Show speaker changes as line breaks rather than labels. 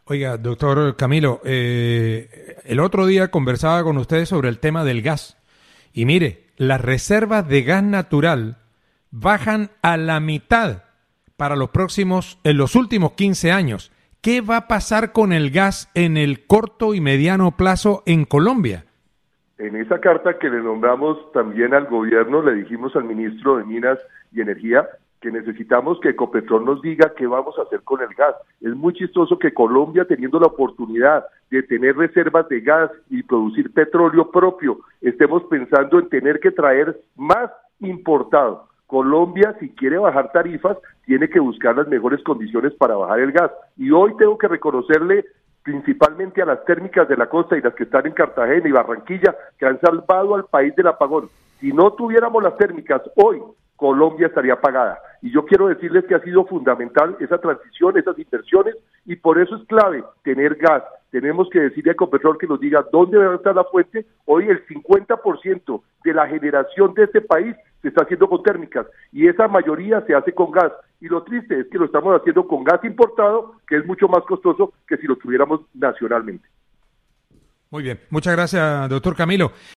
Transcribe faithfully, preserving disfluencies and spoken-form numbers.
Oiga, doctor Camilo, eh, el otro día conversaba con ustedes sobre el tema del gas. Y mire, las reservas de gas natural bajan a la mitad para los próximos, en los últimos quince años. ¿Qué va a pasar con el gas en el corto y mediano plazo en Colombia?
En esa carta que le nombramos también al gobierno, le dijimos al ministro de Minas y Energía que necesitamos que Ecopetrol nos diga qué vamos a hacer con el gas. Es muy chistoso que Colombia, teniendo la oportunidad de tener reservas de gas y producir petróleo propio, estemos pensando en tener que traer más importado. Colombia, si quiere bajar tarifas, tiene que buscar las mejores condiciones para bajar el gas. Y hoy tengo que reconocerle principalmente a las térmicas de la costa y las que están en Cartagena y Barranquilla, que han salvado al país del apagón. Si no tuviéramos las térmicas hoy, Colombia estaría apagada. Y yo quiero decirles que ha sido fundamental esa transición, esas inversiones, y por eso es clave tener gas. Tenemos que decirle a Ecopetrol que nos diga dónde va a estar la fuente. Hoy el cincuenta por ciento de la generación de este país se está haciendo con térmicas, y esa mayoría se hace con gas. Y lo triste es que lo estamos haciendo con gas importado, que es mucho más costoso que si lo tuviéramos nacionalmente.
Muy bien, muchas gracias, doctor Camilo.